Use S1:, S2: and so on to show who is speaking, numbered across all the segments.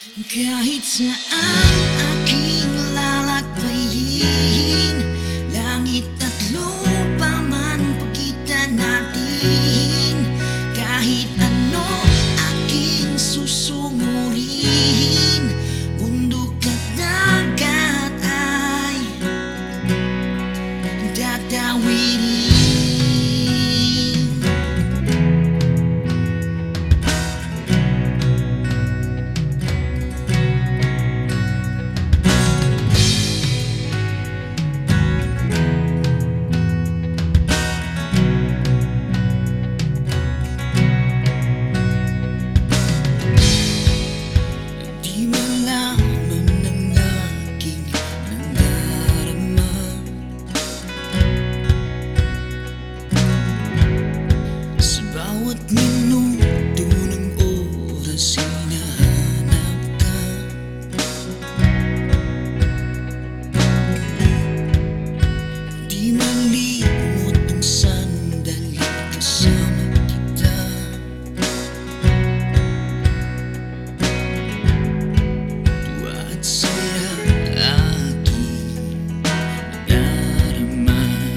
S1: Kahit saan aking lalakbayin, langit at lupa man pagitan natin. Kahit ano aking susungurin, bundok at dagat ay tatawirin. Bawat minuto ng oras hinahanap ka. Di malimot ang sandali kasama kita. Tuwa at saya aking nadarama.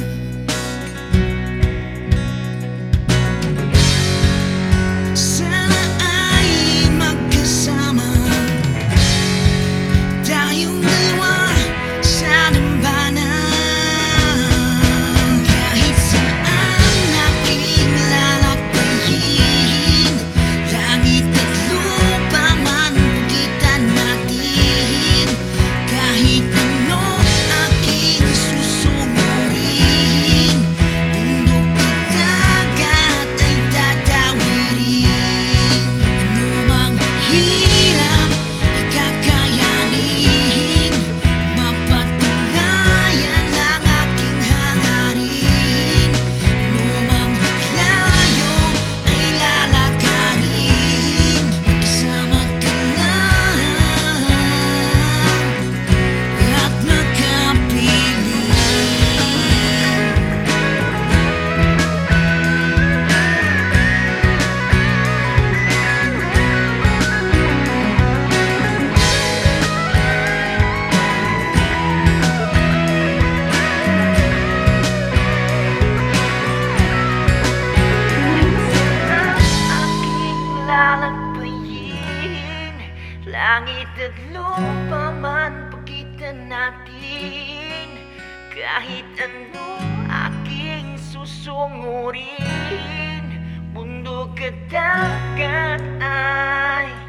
S1: Langit at lupa man pagitan natin. Kahit ano aking susungurin, bundok at dagat ay